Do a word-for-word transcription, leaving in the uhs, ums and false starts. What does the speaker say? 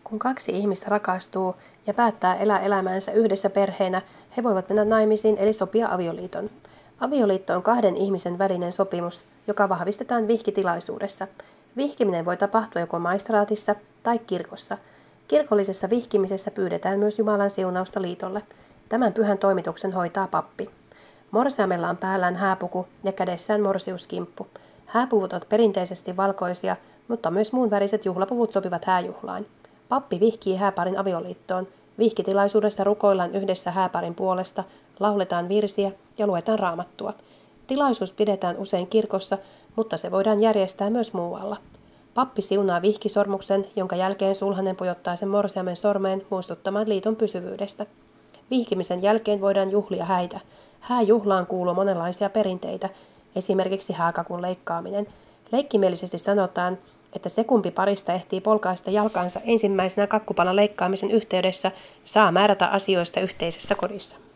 Kun kaksi ihmistä rakastuu ja päättää elää elämäänsä yhdessä perheenä, he voivat mennä naimisiin eli sopia avioliiton. Avioliitto on kahden ihmisen välinen sopimus, joka vahvistetaan vihkitilaisuudessa. Vihkiminen voi tapahtua joko maistraatissa tai kirkossa. Kirkollisessa vihkimisessä pyydetään myös Jumalan siunausta liitolle. Tämän pyhän toimituksen hoitaa pappi. Morsiamella on päällään hääpuku ja kädessään morsiuskimppu. Hääpuvut ovat perinteisesti valkoisia, mutta myös muun väriset juhlapuvut sopivat hääjuhlaan. Pappi vihkii hääparin avioliittoon. Vihkitilaisuudessa rukoillaan yhdessä hääparin puolesta, lauletaan virsiä ja luetaan raamattua. Tilaisuus pidetään usein kirkossa, mutta se voidaan järjestää myös muualla. Pappi siunaa vihkisormuksen, jonka jälkeen sulhanen pujottaa sen morsiamen sormeen muistuttamaan liiton pysyvyydestä. Vihkimisen jälkeen voidaan juhlia häitä. Hääjuhlaan kuuluu monenlaisia perinteitä, esimerkiksi hääkakun leikkaaminen. Leikkimielisesti sanotaan, että se kumpi parista ehtii polkaista jalkansa ensimmäisenä kakkupalan leikkaamisen yhteydessä, saa määrätä asioista yhteisessä kodissa.